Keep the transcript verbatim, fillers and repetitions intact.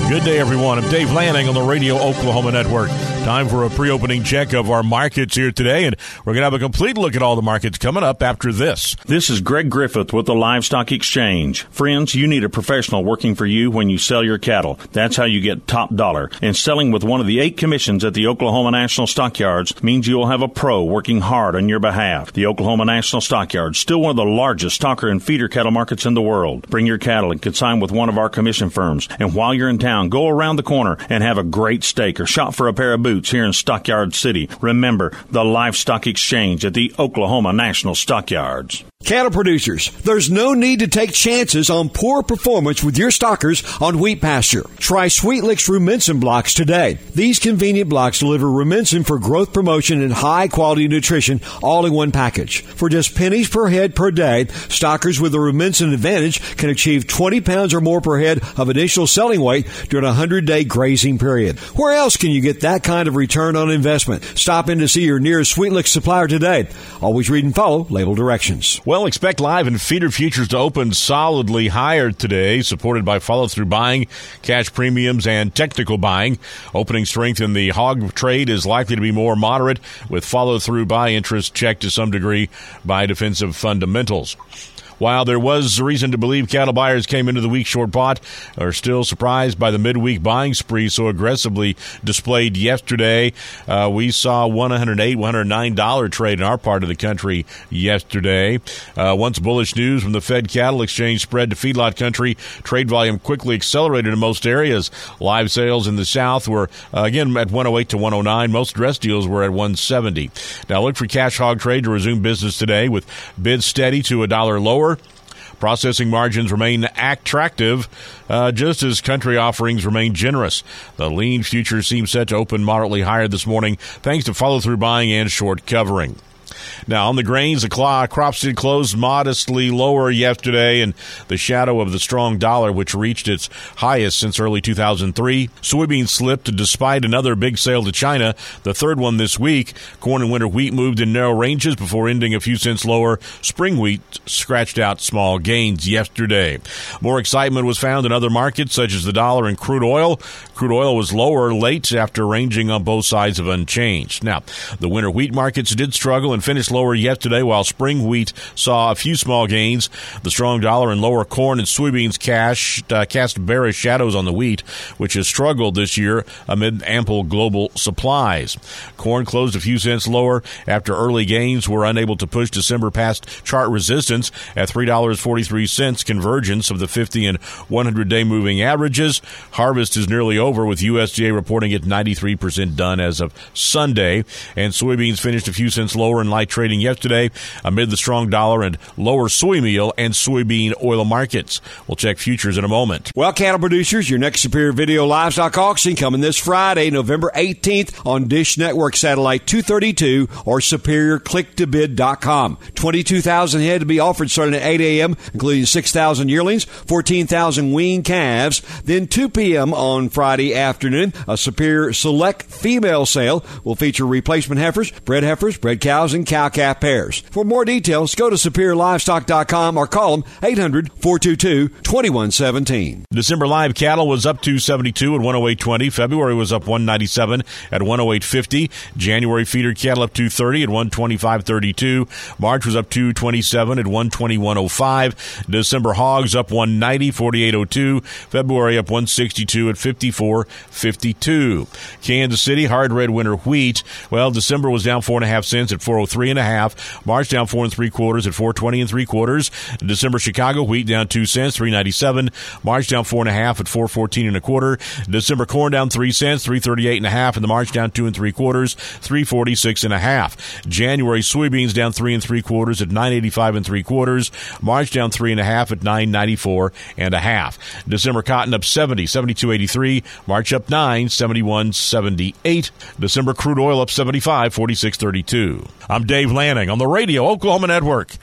Good day, everyone. I'm Dave Lanning on the Radio Oklahoma Network. Time for a pre-opening check of our markets here today, and we're going to have a complete look at all the markets coming up after this. This is Greg Griffith with the Livestock Exchange. Friends, you need a professional working for you when you sell your cattle. That's how you get top dollar. And selling with one of the eight commissions at the Oklahoma National Stockyards means you'll have a pro working hard on your behalf. The Oklahoma National Stockyards, still one of the largest stocker and feeder cattle markets in the world. Bring your cattle and consign with one of our commission firms. And while you're in town, go around the corner and have a great steak or shop for a pair of boots here in Stockyard City. Remember, the Livestock Exchange at the Oklahoma National Stockyards. Cattle producers, there's no need to take chances on poor performance with your stockers on wheat pasture. Try Sweetlick's Rumensin blocks today. These convenient blocks deliver Rumensin for growth promotion and high-quality nutrition all in one package. For just pennies per head per day, stockers with the Rumensin advantage can achieve twenty pounds or more per head of initial selling weight during a hundred-day grazing period. Where else can you get that kind of return on investment? Stop in to see your nearest Sweetlick supplier today. Always read and follow label directions. Well, expect live and feeder futures to open solidly higher today, supported by follow-through buying, cash premiums, and technical buying. Opening strength in the hog trade is likely to be more moderate, with follow-through buy interest checked to some degree by defensive fundamentals. While there was reason to believe cattle buyers came into the week short bought, are still surprised by the midweek buying spree so aggressively displayed yesterday. Uh, we saw one oh eight, one oh nine dollars trade in our part of the country yesterday. Uh, once bullish news from the Fed Cattle Exchange spread to feedlot country, trade volume quickly accelerated in most areas. Live sales in the South were, uh, again, at one oh eight to one oh nine. Most dress deals were at one seventy. Now look for cash hog trade to resume business today with bids steady to a dollar lower. Processing margins remain attractive, uh, just as country offerings remain generous. The lean futures seem set to open moderately higher this morning, thanks to follow-through buying and short covering. Now, on the grains, the crops did close modestly lower yesterday in the shadow of the strong dollar, which reached its highest since early two thousand three. Soybeans slipped despite another big sale to China, the third one this week. Corn and winter wheat moved in narrow ranges before ending a few cents lower. Spring wheat scratched out small gains yesterday. More excitement was found in other markets, such as the dollar and crude oil. Crude oil was lower late after ranging on both sides of unchanged. Now, the winter wheat markets did struggle and finished lower yesterday, while spring wheat saw a few small gains. The strong dollar and lower corn and soybeans cash, uh, cast bearish shadows on the wheat, which has struggled this year amid ample global supplies. Corn closed a few cents lower after early gains were unable to push December past chart resistance at three dollars and forty-three cents, convergence of the fifty and one hundred day moving averages. Harvest is nearly over, with U S D A reporting it ninety-three percent done as of Sunday, and soybeans finished a few cents lower in light trading yesterday amid the strong dollar and lower soy meal and soybean oil markets. We'll check futures in a moment. Well, cattle producers, your next Superior Video Livestock Auction coming this Friday, November eighteenth on Dish Network Satellite two thirty-two or superior click to bid dot com. twenty-two thousand head to be offered starting at eight a.m., including six thousand yearlings, fourteen thousand weaned calves. Then two p.m. on Friday afternoon, a Superior Select female sale will feature replacement heifers, bred heifers, bred cows, and cow calf pairs. For more details, go to superior livestock dot com or call them eight hundred, four two two, two one one seven. December live cattle was up two seventy-two at one oh eight twenty. February was up one ninety-seven at one oh eight fifty. January feeder cattle up two thirty at one twenty-five thirty-two. March was up two twenty-seven at one twenty-one oh five. December hogs up one ninety, forty-eight oh two. February up one sixty-two at fifty-four fifty-two. Kansas City hard red winter wheat. Well, December was down four and a half cents at four oh three and a half. March down four and three quarters at four twenty and three quarters. December Chicago wheat down two cents, three ninety-seven. March down four and a half at four fourteen and a quarter. December corn down three cents, three thirty-eight and a half. And the March down two and three quarters, three forty-six and a half. January soybeans down three and three quarters at nine eighty-five and three quarters. March down three and a half at nine ninety-four and a half. December cotton up seventy, seventy-two eighty-three. March up nine, seventy-one seventy-eight. December crude oil up seventy-five, forty-six thirty-two. I'm Dave Lanning on the Radio Oklahoma Network.